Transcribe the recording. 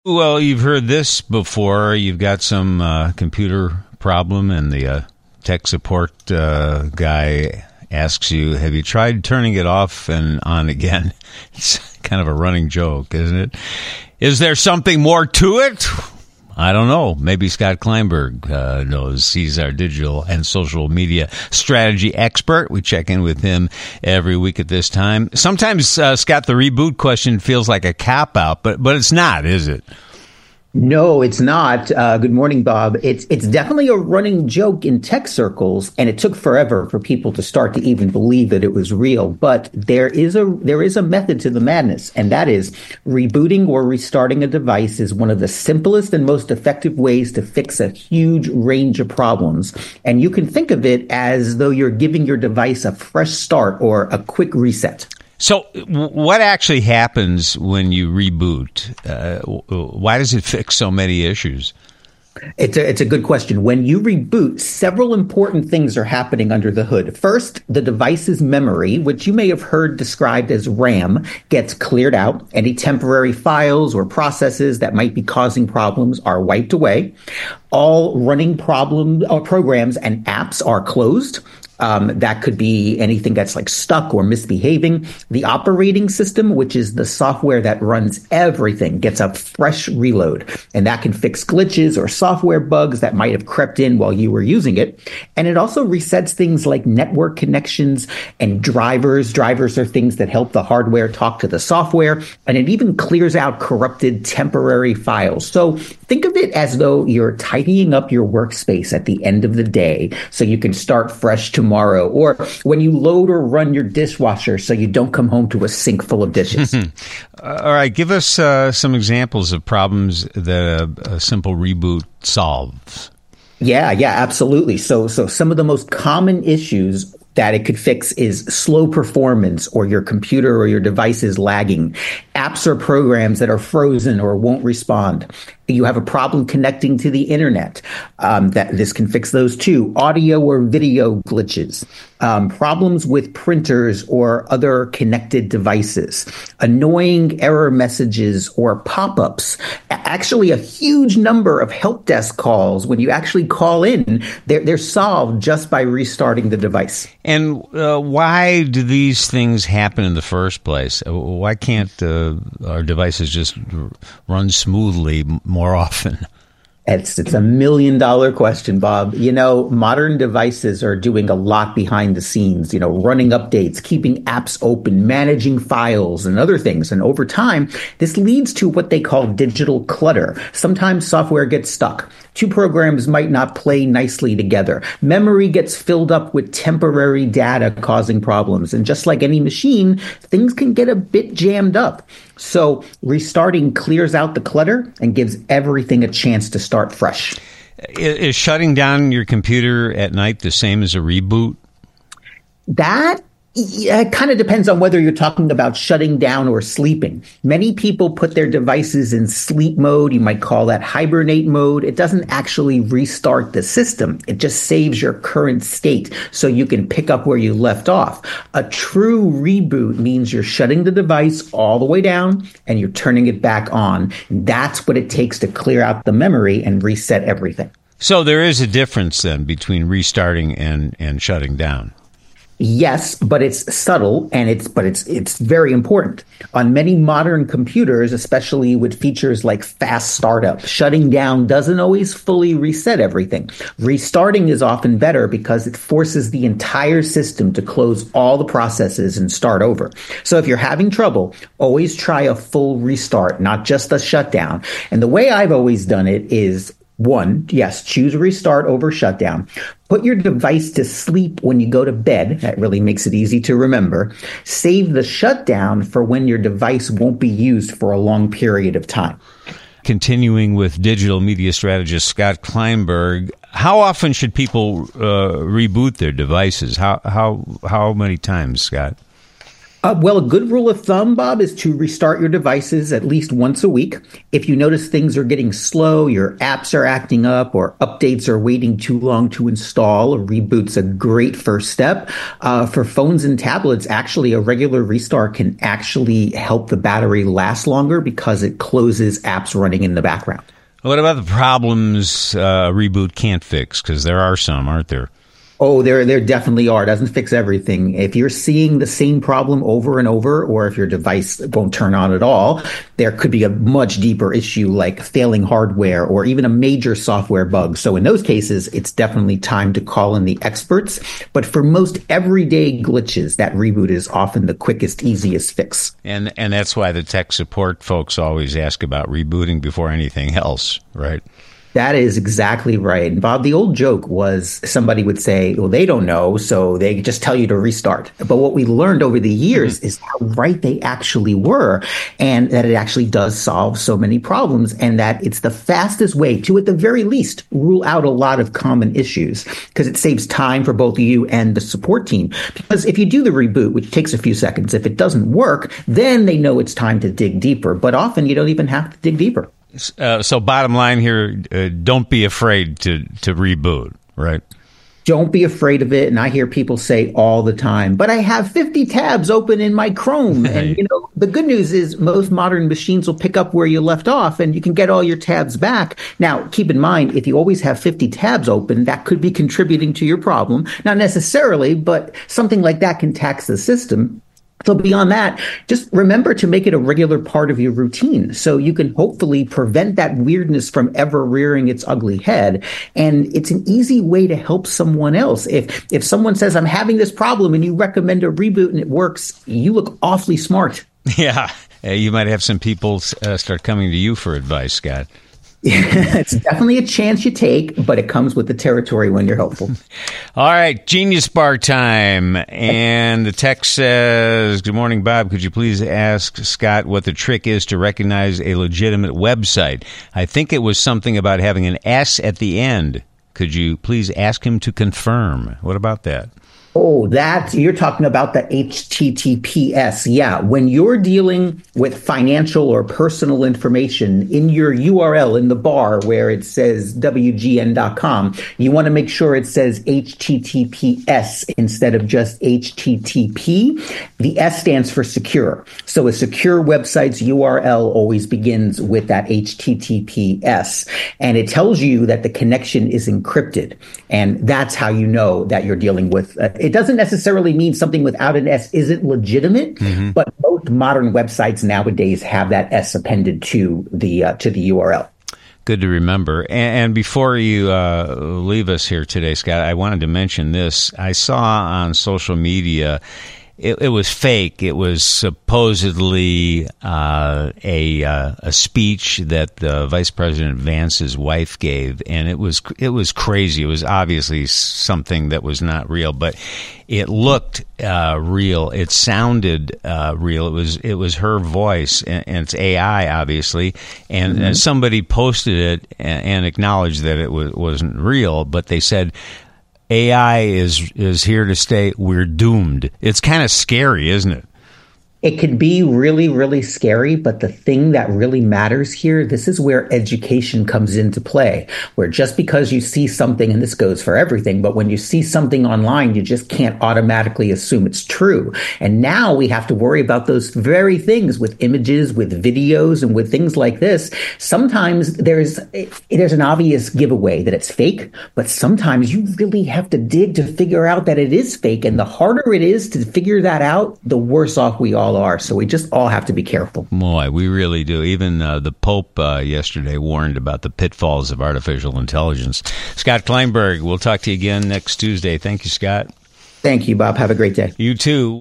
Well, you've heard this before. You've got some computer problem, and the tech support guy asks you, have you tried turning it off and on again? It's kind of a running joke, isn't it? Is there something more to it? I don't know. Maybe Scott Kleinberg knows. He's our digital and social media strategy expert. We check in with him every week at this time. Sometimes, Scott, the reboot question feels like a cop-out, but it's not, is it? No, it's not. Good morning, Bob. It's definitely a running joke in tech circles, and it took forever for people to start to even believe that it was real. But there is a method to the madness, and that is rebooting or restarting a device is one of the simplest and most effective ways to fix a huge range of problems. And you can think of it as though you're giving your device a fresh start or a quick reset. So what actually happens when you reboot? Why does it fix so many issues? It's a good question. When you reboot, several important things are happening under the hood. First, the device's memory, which you may have heard described as RAM, gets cleared out. Any temporary files or processes that might be causing problems are wiped away. All running programs and apps are closed. That could be anything that's like stuck or misbehaving. The operating system, which is the software that runs everything, gets a fresh reload. And that can fix glitches or software bugs that might have crept in while you were using it. And it also resets things like network connections and drivers. Drivers are things that help the hardware talk to the software. And it even clears out corrupted temporary files. So think of it as though you're tidying up your workspace at the end of the day so you can start fresh tomorrow, or when you load or run your dishwasher so you don't come home to a sink full of dishes. All right, give us some examples of problems that a simple reboot solves. Yeah, absolutely. So some of the most common issues that it could fix is slow performance, or your computer or your device is lagging, apps or programs that are frozen or won't respond. You have a problem connecting to the internet. That this can fix those too. Audio or video glitches, problems with printers or other connected devices, annoying error messages or pop-ups. Actually, a huge number of help desk calls, when you actually call in, they're solved just by restarting the device. And why do these things happen in the first place? Why can't our devices just run smoothly more often? It's a $1 million question, Bob. You know, modern devices are doing a lot behind the scenes, running updates, keeping apps open, managing files and other things. And over time, this leads to what they call digital clutter. Sometimes software gets stuck. Two programs might not play nicely together. Memory gets filled up with temporary data causing problems. And just like any machine, things can get a bit jammed up. So restarting clears out the clutter and gives everything a chance to start fresh. Is shutting down your computer at night the same as a reboot? It kind of depends on whether you're talking about shutting down or sleeping. Many people put their devices in sleep mode. You might call that hibernate mode. It doesn't actually restart the system. It just saves your current state so you can pick up where you left off. A true reboot means you're shutting the device all the way down and you're turning it back on. That's what it takes to clear out the memory and reset everything. So there is a difference then between restarting and shutting down. Yes, but it's subtle, and it's very important. On many modern computers, especially with features like fast startup, shutting down doesn't always fully reset everything. Restarting is often better because it forces the entire system to close all the processes and start over. So if you're having trouble, always try a full restart, not just a shutdown. And the way I've always done it is, one, yes, choose restart over shutdown. Put your device to sleep when you go to bed. That really makes it easy to remember. Save the shutdown for when your device won't be used for a long period of time. Continuing with digital media strategist Scott Kleinberg, how often should people reboot their devices? How many times, Scott? Well, a good rule of thumb, Bob, is to restart your devices at least once a week. If you notice things are getting slow, your apps are acting up, or updates are waiting too long to install, a reboot's a great first step. For phones and tablets, actually, a regular restart can actually help the battery last longer because it closes apps running in the background. What about the problems a reboot can't fix? Because there are some, aren't there? Oh, there definitely are. It doesn't fix everything. If you're seeing the same problem over and over, or if your device won't turn on at all, there could be a much deeper issue like failing hardware or even a major software bug. So in those cases, it's definitely time to call in the experts. But for most everyday glitches, that reboot is often the quickest, easiest fix. And that's why the tech support folks always ask about rebooting before anything else, right? That is exactly right. And Bob, the old joke was somebody would say, well, they don't know, so they just tell you to restart. But what we learned over the years is how right they actually were, and that it actually does solve so many problems, and that it's the fastest way to, at the very least, rule out a lot of common issues, because it saves time for both you and the support team. Because if you do the reboot, which takes a few seconds, if it doesn't work, then they know it's time to dig deeper. But often you don't even have to dig deeper. So bottom line here, don't be afraid to reboot, right? Don't be afraid of it. And I hear people say all the time, but I have 50 tabs open in my Chrome. And, the good news is most modern machines will pick up where you left off and you can get all your tabs back. Now, keep in mind, if you always have 50 tabs open, that could be contributing to your problem. Not necessarily, but something like that can tax the system. So beyond that, just remember to make it a regular part of your routine so you can hopefully prevent that weirdness from ever rearing its ugly head. And it's an easy way to help someone else. If someone says, I'm having this problem and you recommend a reboot and it works, you look awfully smart. Yeah, you might have some people start coming to you for advice, Scott. It's definitely a chance you take, but it comes with the territory when you're helpful. All right, Genius Bar time. And the text says, good morning, Bob. Could you please ask Scott what the trick is to recognize a legitimate website? I think it was something about having an S at the end. Could you please ask him to confirm? What about that? Oh, that you're talking about the HTTPS. Yeah. When you're dealing with financial or personal information in your URL in the bar where it says WGN.com, you want to make sure it says HTTPS instead of just HTTP. The S stands for secure. So a secure website's URL always begins with that HTTPS. And it tells you that the connection is encrypted. And that's how you know that you're dealing with it doesn't necessarily mean something without an S isn't legitimate, but most modern websites nowadays have that S appended to the URL. Good to remember. And before you leave us here today, Scott, I wanted to mention this. I saw on social media, it was fake. It was supposedly a speech that Vice President Vance's wife gave, and it was crazy. It was obviously something that was not real, but it looked real. It sounded real. It was her voice, and it's AI, obviously. And somebody posted it and acknowledged that it wasn't real, but they said, AI is here to stay. We're doomed. It's kind of scary, isn't it? It can be really, really scary, but the thing that really matters here, this is where education comes into play, where just because you see something, and this goes for everything, but when you see something online, you just can't automatically assume it's true. And now we have to worry about those very things with images, with videos, and with things like this. Sometimes there's an obvious giveaway that it's fake, but sometimes you really have to dig to figure out that it is fake. And the harder it is to figure that out, the worse off we all are. So we just all have to be careful. Boy, we really do. Even the Pope yesterday warned about the pitfalls of artificial intelligence. Scott Kleinberg, we'll talk to you again next Tuesday. Thank you, Scott. Thank you, Bob. Have a great day. You too.